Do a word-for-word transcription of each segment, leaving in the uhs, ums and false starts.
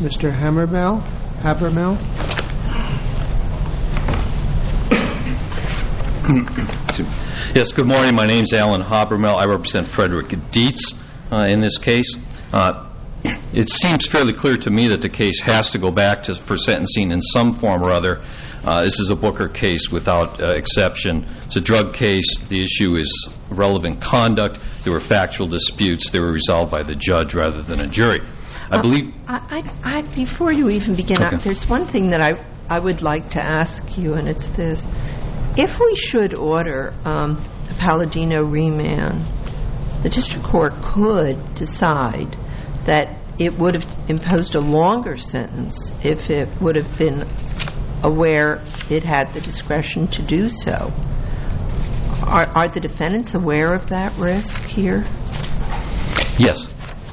Mister Habermel? Habermel? Yes, good morning. My name is Alan Habermel. I represent Frederick Dietz uh, in this case. Uh, it seems fairly clear to me that the case has to go back to, for sentencing in some form or other. Uh, this is a Booker case without uh, exception. It's a drug case. The issue is relevant conduct. There were factual disputes. They were resolved by the judge rather than a jury. I uh, believe... I, I, I, before you even begin, okay. I, there's one thing that I, I would like to ask you, and it's this. If we should order um, a Palladino remand, the district court could decide that it would have imposed a longer sentence if it would have been aware it had the discretion to do so. Are, are the defendants aware of that risk here? Yes.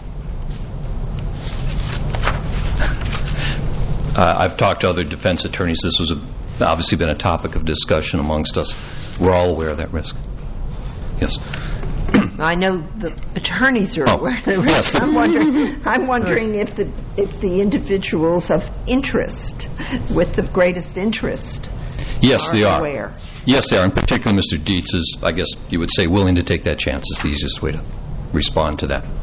Uh, I've talked to other defense attorneys. This was a, obviously been a topic of discussion amongst us. We're all aware of that risk. Yes. I know the attorneys are oh, aware of the risk. Yes. I'm wondering, I'm wondering if the if the individuals of interest, with the greatest interest, yes, are they are. aware. Yes, they are. In particular, Mister Dietz is, I guess you would say, willing to take that chance. Is the easiest way to respond to that.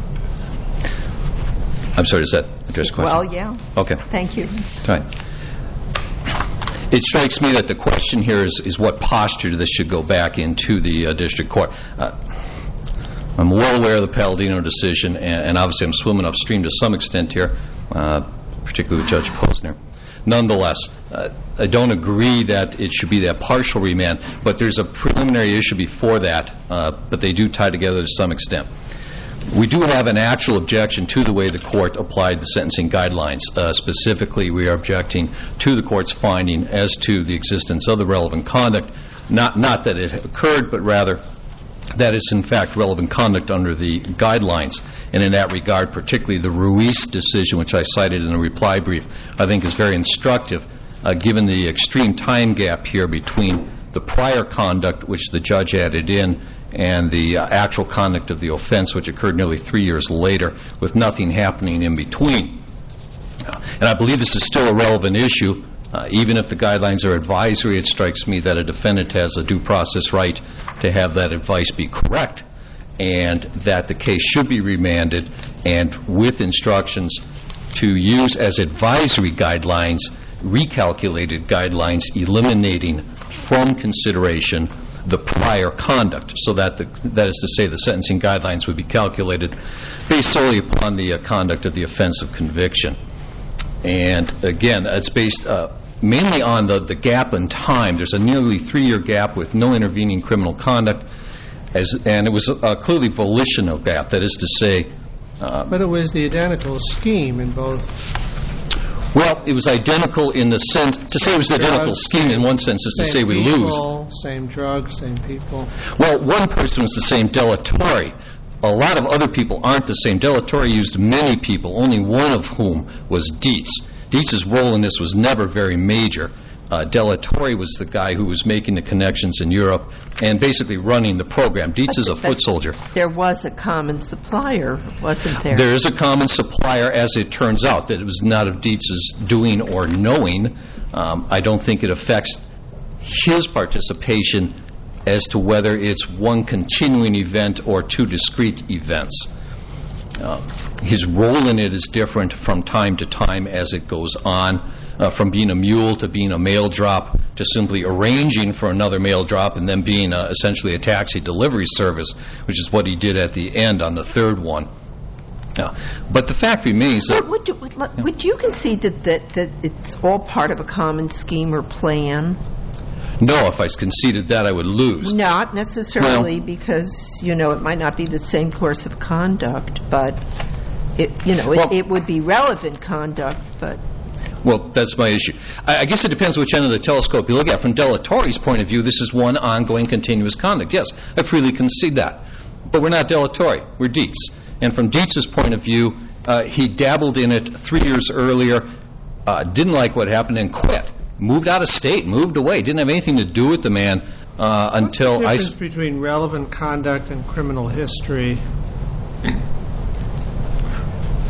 I'm sorry, does that address the question? Well, yeah. Okay. Thank you. All right. It strikes me that the question here is, is what posture this should go back into the uh, district court. Uh, I'm well aware of the Palladino decision, and, and obviously I'm swimming upstream to some extent here, uh, particularly with Judge Posner. Nonetheless, uh, I don't agree that it should be that partial remand, but there's a preliminary issue before that, uh, but they do tie together to some extent. We do have an actual objection to the way the court applied the sentencing guidelines. Uh, specifically, we are objecting to the court's finding as to the existence of the relevant conduct, not, not that it occurred, but rather that it's in fact relevant conduct under the guidelines. And in that regard, particularly the Ruiz decision, which I cited in a reply brief, I think is very instructive, uh, given the extreme time gap here between the prior conduct, which the judge added in, and the uh, actual conduct of the offense, which occurred nearly three years later, with nothing happening in between. Uh, and I believe this is still a relevant issue. Uh, even if the guidelines are advisory, it strikes me that a defendant has a due process right to have that advice be correct, and that the case should be remanded, and with instructions to use as advisory guidelines recalculated guidelines eliminating from consideration the prior conduct, so that the, that is to say the sentencing guidelines would be calculated based solely upon the uh, conduct of the offense of conviction. And again, it's based uh, mainly on the, the gap in time. There's a nearly three-year gap with no intervening criminal conduct, as, and it was a, a clearly volitional gap. That is to say... Uh, but it was the identical scheme in both... Well, it was identical in the sense... To say it was the identical scheme in one sense is to say we lose. Same drugs, same people. Well, one person was the same, De La Torre. A lot of other people aren't the same. De La Torre used many people, only one of whom was Dietz. Dietz's role in this was never very major. Uh, De La Torre was the guy who was making the connections in Europe and basically running the program. Dietz is a foot soldier. There was a common supplier, wasn't there? There is a common supplier, as it turns out, that it was not of Dietz's doing or knowing. Um, I don't think it affects his participation as to whether it's one continuing event or two discrete events. Uh, his role in it is different from time to time as it goes on, uh, from being a mule to being a mail drop to simply arranging for another mail drop and then being uh, essentially a taxi delivery service, which is what he did at the end on the third one. Uh, but the fact remains that... Would, would, would, would you concede that, that, that it's all part of a common scheme or plan? No, if I conceded that, I would lose. Not necessarily, well, because, you know, it might not be the same course of conduct, but, it, you know, well, it, it would be relevant conduct, but... Well, that's my issue. I, I guess it depends which end of the telescope you look at. From De La Torre's point of view, this is one ongoing, continuous conduct. Yes, I freely concede that. But we're not De La Torre. We're Dietz. And from Dietz's point of view, uh, he dabbled in it three years earlier, uh, didn't like what happened, and quit. Moved out of state, moved away, didn't have anything to do with the man uh, until I... What's the difference I... between relevant conduct and criminal history?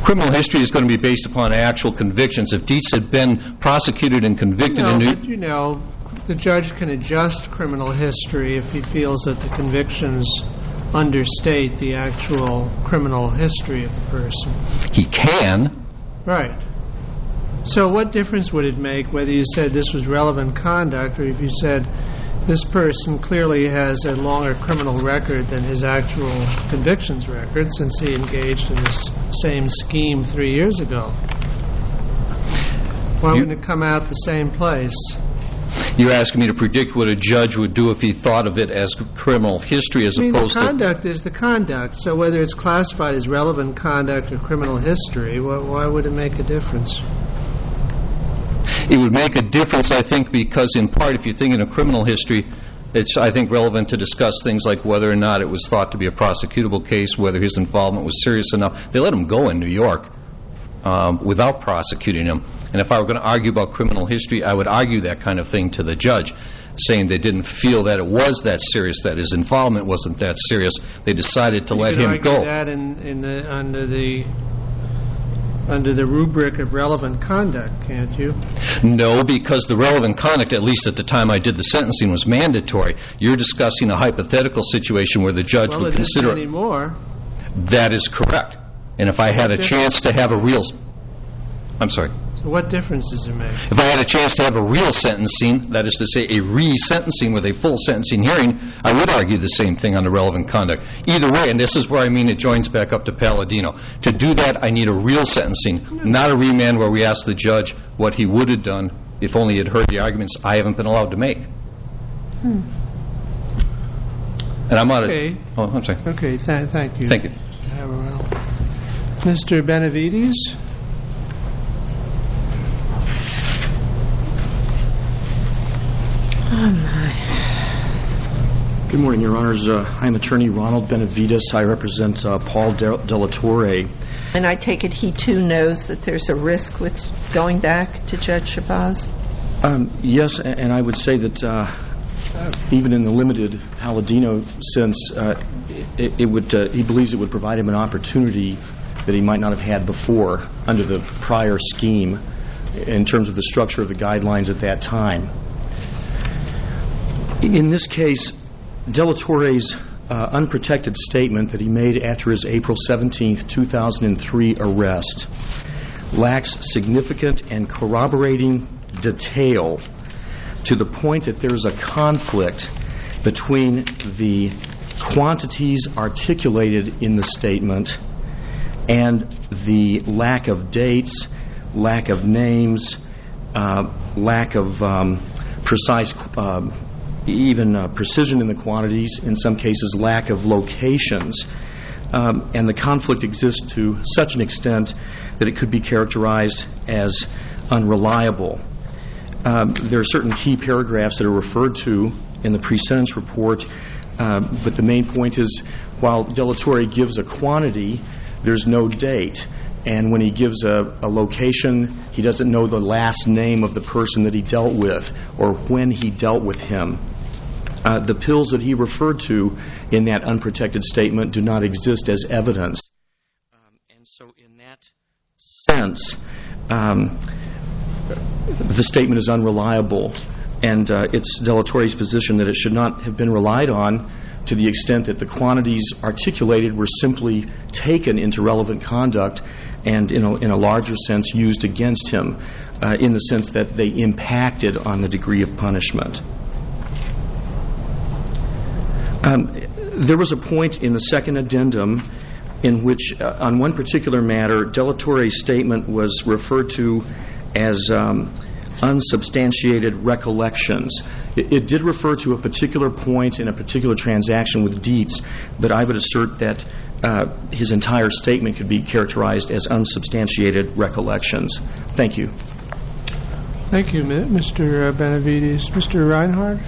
Criminal history is going to be based upon actual convictions. If Dietz had been prosecuted and convicted No, in New... but you know, the judge can adjust criminal history if he feels that the convictions understate the actual criminal history of the person. He can. Right. So what difference would it make whether you said this was relevant conduct or if you said this person clearly has a longer criminal record than his actual convictions record since he engaged in this same scheme three years ago? Why You- wouldn't it come out the same place? You're asking me to predict what a judge would do if he thought of it as criminal history as I mean, the opposed to... conduct is the conduct, so whether it's classified as relevant conduct or criminal history, wh- why would it make a difference? It would make a difference, I think, because in part, if you're thinking of criminal history, it's, I think, relevant to discuss things like whether or not it was thought to be a prosecutable case, whether his involvement was serious enough. They let him go in New York um, without prosecuting him. And if I were going to argue about criminal history, I would argue that kind of thing to the judge, saying they didn't feel that it was that serious, that his involvement wasn't that serious. They decided to You let could him argue go. that in, in the, under the under the rubric of relevant conduct, can't you? No, because the relevant conduct, at least at the time I did the sentencing, was mandatory. You're discussing a hypothetical situation where the judge Well, would it isn't consider... anymore. That is correct. And if I had a chance to have a real... I'm sorry. So what difference does it make? If I had a chance to have a real sentencing, that is to say a re-sentencing with a full sentencing hearing, I would argue the same thing on the relevant conduct. Either way, and this is where I mean it joins back up to Palladino. To do that, I need a real sentencing, not a remand where we ask the judge what he would have done if only he had heard the arguments I haven't been allowed to make. Hmm. And I'm out of... Okay. Oh, I'm sorry. Okay, th- thank you. Thank you. Mister Benavides? Oh, my. Good morning, Your Honors. Uh, I'm Attorney Ronald Benavides. I represent uh, Paul De- Della Torre. And I take it he, too, knows that there's a risk with going back to Judge Shabazz? Um, yes, and, and I would say that uh, even in the limited Palladino sense, uh, it, it would. Uh, he believes it would provide him an opportunity that he might not have had before under the prior scheme in terms of the structure of the guidelines at that time. In this case, Della Torre's uh, unprotected statement that he made after his April seventeenth, two thousand three arrest lacks significant and corroborating detail to the point that there is a conflict between the quantities articulated in the statement and the lack of dates, lack of names, uh, lack of um, precise uh, even uh, precision in the quantities, in some cases lack of locations. Um, and the conflict exists to such an extent that it could be characterized as unreliable. Um, there are certain key paragraphs that are referred to in the pre-sentence report, uh, but the main point is while Della Torre gives a quantity, there's no date. And when he gives a, a location, he doesn't know the last name of the person that he dealt with or when he dealt with him. Uh, the pills that he referred to in that unprotected statement do not exist as evidence. Um, and so in that sense, um, the statement is unreliable, and uh, it's Della Torre's position that it should not have been relied on to the extent that the quantities articulated were simply taken into relevant conduct and in a, in a larger sense used against him uh, in the sense that they impacted on the degree of punishment. Um, there was a point in the second addendum in which, uh, on one particular matter, Della Torre's statement was referred to as um, unsubstantiated recollections. It, it did refer to a particular point in a particular transaction with Dietz, but I would assert that uh, his entire statement could be characterized as unsubstantiated recollections. Thank you. Thank you, Mister Benavides. Mister Reinhardt?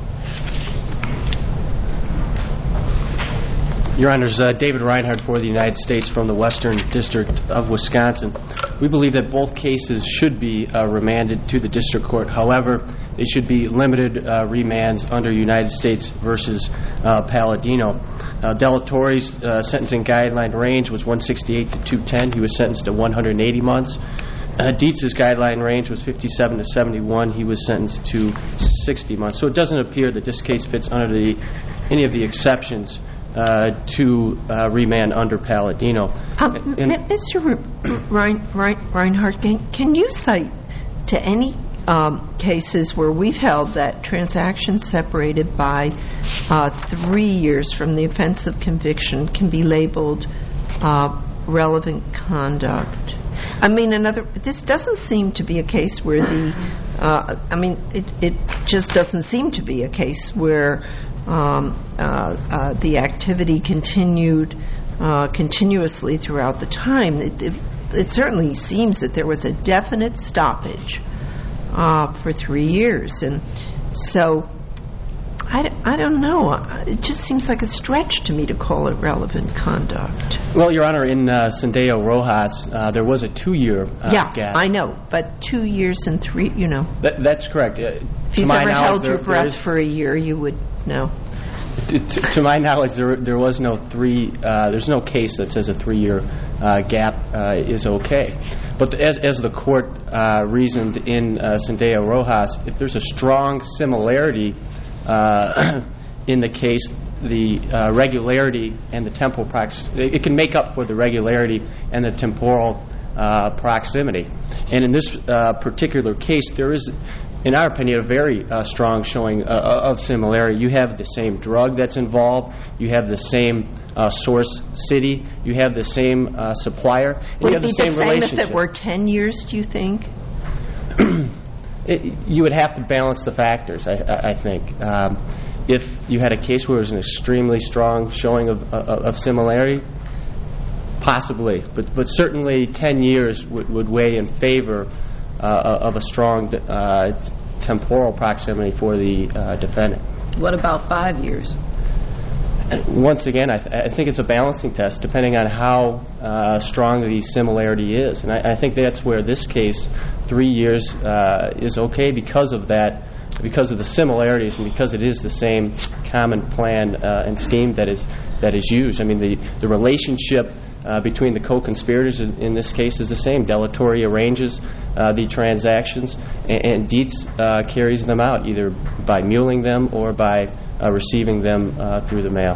Your Honors, uh, David Reinhardt for the United States from the Western District of Wisconsin. We believe that both cases should be uh, remanded to the district court. However, they should be limited uh, remands under United States versus uh, Palladino. Uh, Delatorre's uh, sentencing guideline range was one sixty-eight to two ten. He was sentenced to one hundred eighty months. Uh, Dietz's guideline range was fifty-seven to seventy-one. He was sentenced to sixty months. So it doesn't appear that this case fits under the any of the exceptions uh, to uh, remand under Palladino. Um, and, M- Mister Rein, Rein, Reinhardt, can, can you cite to any um, cases where we've held that transactions separated by uh, three years from the offense of conviction can be labeled uh, relevant conduct? I mean, another. This doesn't seem to be a case where the. Uh, I mean, it, it just doesn't seem to be a case where um, uh, uh, the activity continued uh, continuously throughout the time. It, it, it certainly seems that there was a definite stoppage uh, for three years, and so. I, I don't know. It just seems like a stretch to me to call it relevant conduct. Well, Your Honor, in uh, Sendeo Rojas, uh, there was a two-year uh, yeah, gap. I know, but two years and three, you know. That, that's correct. Uh, if to you've my ever knowledge, held there, your breath there is, for a year, you would know. To, to, to my knowledge, there there was no three. Uh, there's no case that says a three-year uh, gap uh, is okay. But the, as as the court uh, reasoned in uh, Sendeo Rojas, if there's a strong similarity uh, in the case, the uh, regularity and the temporal prox it, it can make up for the regularity and the temporal uh, proximity. And in this uh, particular case, there is, in our opinion, a very uh, strong showing uh, of similarity. You have the same drug that's involved. You have the same uh, source city. You have the same uh, supplier. And Would you it have be the same the same relationship. if it were ten years, do you think? It, you would have to balance the factors, I, I, I think. Um, if you had a case where there was an extremely strong showing of, of, of similarity, possibly. But, but certainly ten years would, would weigh in favor uh, of a strong uh, temporal proximity for the uh, defendant. What about five years? Once again, I, th- I think it's a balancing test depending on how uh, strong the similarity is. And I, I think that's where this case, three years, uh, is okay because of that, because of the similarities and because it is the same common plan uh, and scheme that is that is used. I mean, the, the relationship uh, between the co-conspirators in, in this case is the same. Delatorre arranges uh, the transactions, and, and Dietz uh, carries them out, either by muling them or by Uh, receiving them uh, through the mail.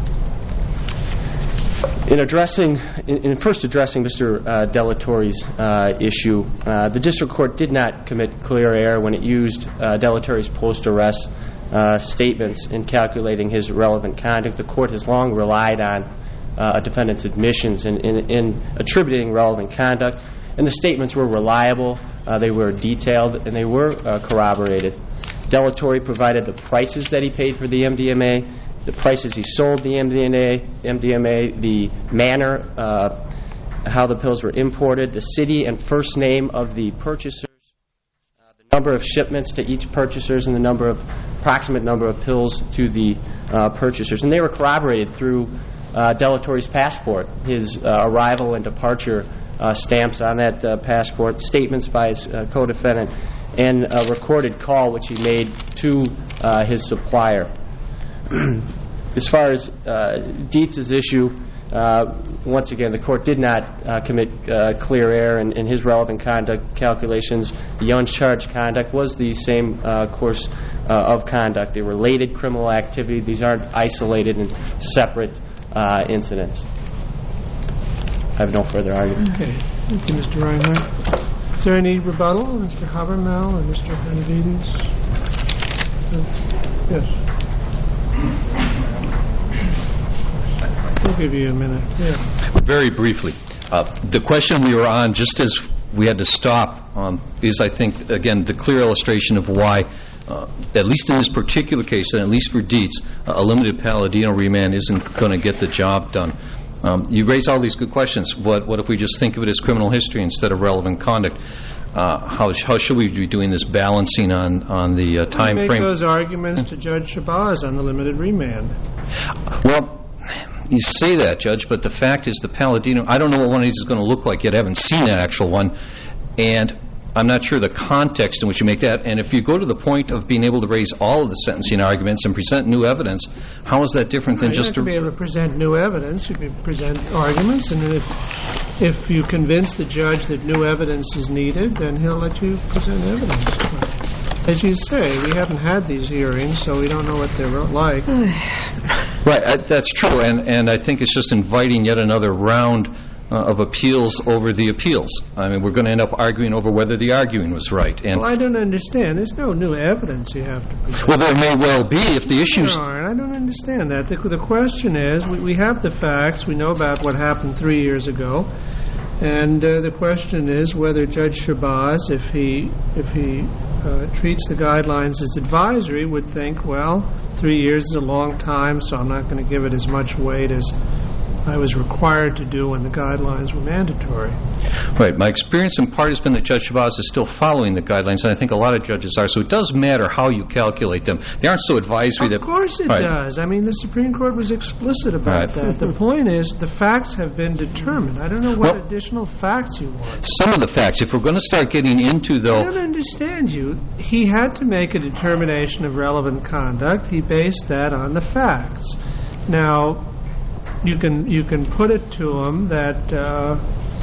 In addressing, in, in first addressing Mister Uh, Delatorre's uh, issue, uh, the district court did not commit clear error when it used uh, Delatorre's post-arrest uh, statements in calculating his relevant conduct. The court has long relied on uh, a defendant's admissions in, in, in attributing relevant conduct, and the statements were reliable, uh, they were detailed, and they were uh, corroborated. Delatorre provided the prices that he paid for the M D M A, the prices he sold the M D M A, M D M A, the manner, uh, how the pills were imported, the city and first name of the purchasers, uh, the number of shipments to each purchasers, and the number of approximate number of pills to the uh, purchasers. And they were corroborated through uh, Delatorre's passport, his uh, arrival and departure uh, stamps on that uh, passport, statements by his uh, co-defendant, and a recorded call which he made to uh, his supplier. As far as uh, Dietz's issue, uh, once again, the court did not uh, commit uh, clear error in, in his relevant conduct calculations. The uncharged conduct was the same uh, course uh, of conduct. They related criminal activity. These aren't isolated and separate uh, incidents. I have no further argument. Okay. Thank you, Mister Reinhardt. Is there any rebuttal, Mister Habermal or Mister Benavides? Yes. We'll give you a minute. Yeah. Very briefly, uh, the question we were on, just as we had to stop, um, is, I think, again, the clear illustration of why, uh, at least in this particular case, and at least for Dietz, uh, a limited Palladino remand isn't going to get the job done. Um, you raise all these good questions. What, what if we just think of it as criminal history instead of relevant conduct? Uh, how, how should we be doing this balancing on, on the uh, time make frame? Make those arguments to Judge Shabazz on the limited remand. Well, you say that, Judge, but the fact is the Palladino, I don't know what one of these is going to look like yet. I haven't seen an actual one. And I'm not sure the context in which you make that. And if you go to the point of being able to raise all of the sentencing arguments and present new evidence, how is that different than You're just not going to be able to present new evidence. You can present arguments, and if, if you convince the judge that new evidence is needed, then he'll let you present evidence. But as you say, we haven't had these hearings, so we don't know what they're like. Right, uh, that's true, and, and I think it's just inviting yet another round uh, of appeals over the appeals. I mean, we're going to end up arguing over whether the arguing was right. And well, I don't understand. There's no new evidence you have to present. Well, there may well be if the issues... There aren't. I don't understand that. The, the question is, we, we have the facts. We know about what happened three years ago. And uh, the question is whether Judge Shabazz, if he if he uh, treats the guidelines as advisory, would think, well, three years is a long time, so I'm not going to give it as much weight as I was required to do when the guidelines were mandatory. Right. My experience in part has been that Judge Shabazz is still following the guidelines, and I think a lot of judges are. So it does matter how you calculate them. They aren't so advisory that... Of course it right. does. I mean, the Supreme Court was explicit about Right. that. The point is the facts have been determined. I don't know what Well, additional facts you want. Some of the facts, if we're going to start getting into, I though... don't understand you. He had to make a determination of relevant conduct. He based that on the facts. Now, you can you can put it to him that uh,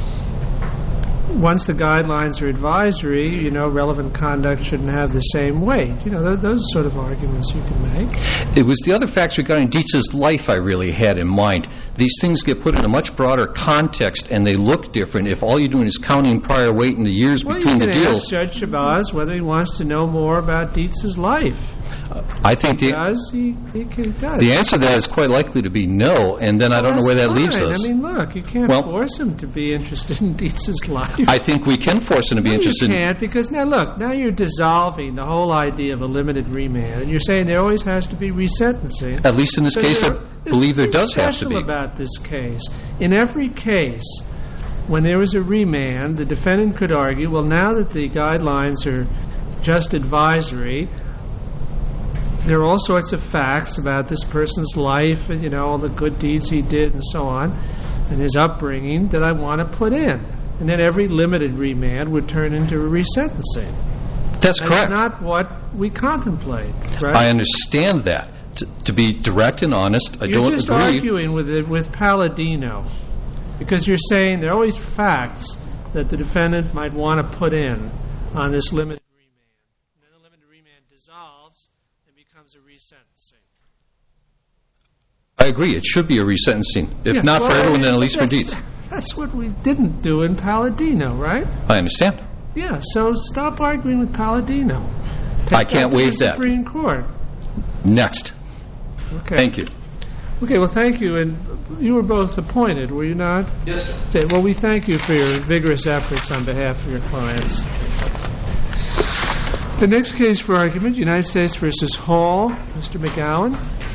once the guidelines are advisory, you know, relevant conduct shouldn't have the same weight. You know, th- those sort of arguments you can make. It was the other facts regarding Dietz's life I really had in mind. These things get put in a much broader context, and they look different if all you're doing is counting prior weight in the years Well, between you the can deals. ask Judge Shabazz whether he wants to know more about Dietz's life. I think the, Does he? He, he does. the answer to that is quite likely to be no, and then I don't know where that That's leaves fine. us. I mean, look, you can't Well- force him to be interested in Dietz's life. I think we can force him to be No, interested you in... can't, because now look, now you're dissolving the whole idea of a limited remand, and you're saying there always has to be resentencing. At least in this So case, I there- believe there there's does have to special be. about this case. In every case, when there was a remand, the defendant could argue, well, now that the guidelines are just advisory, there are all sorts of facts about this person's life and, you know, all the good deeds he did and so on, and his upbringing that I want to put in. And then every limited remand would turn into a resentencing. That's That's correct. not what we contemplate, right? I understand that. To, to be direct and honest, I You're don't just agree. arguing with it, with Palladino, because you're saying there are always facts that the defendant might want to put in on this limited remand. And then the limited remand dissolves and becomes a resentencing. I agree. It should be a resentencing. If Yeah, not well, for I everyone, mean, then at least for that's- Dietz. That's what we didn't do in Palladino, right? I understand. Yeah, so stop arguing with Palladino. Take I can't that to waive the that. Supreme Court. Next. Okay. Thank you. Okay, well, thank you. And you were both appointed, were you not? Yes, sir. Say, well, we thank you for your vigorous efforts on behalf of your clients. The next case for argument, United States versus Hall. Mister McGowan.